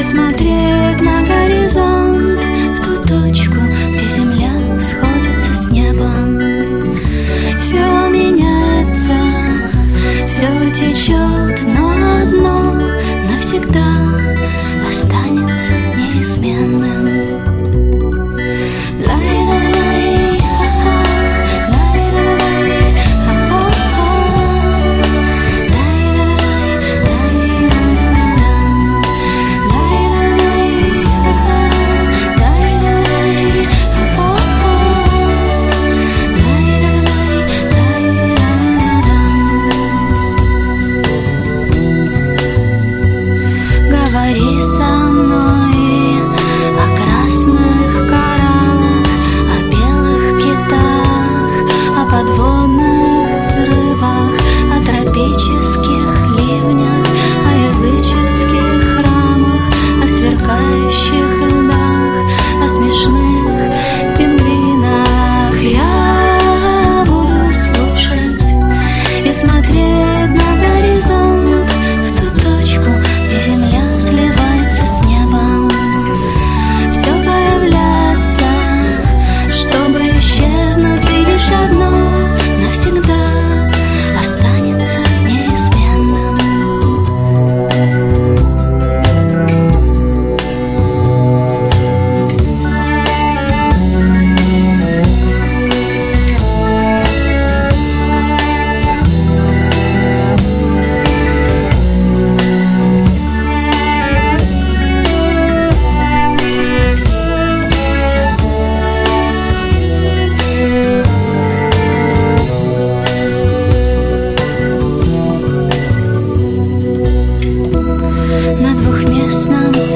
смотреть на горизонт, в ту точку, где земля сходится с небом. Все меняется, все течет, но одно навсегда останется неизменным. Говори со мной о красных кораллах, о белых китах, о подводных взрывах, о тропических ливнях, о языческих храмах, о сверкающих льдах, о смешных пингвинах. Я буду слушать и смотреть на горизонт, в ту точку, где земля сливается с небом. Все появляться, чтобы исчезнуть, и лишь одно навсегда останется неизменным. На двухместном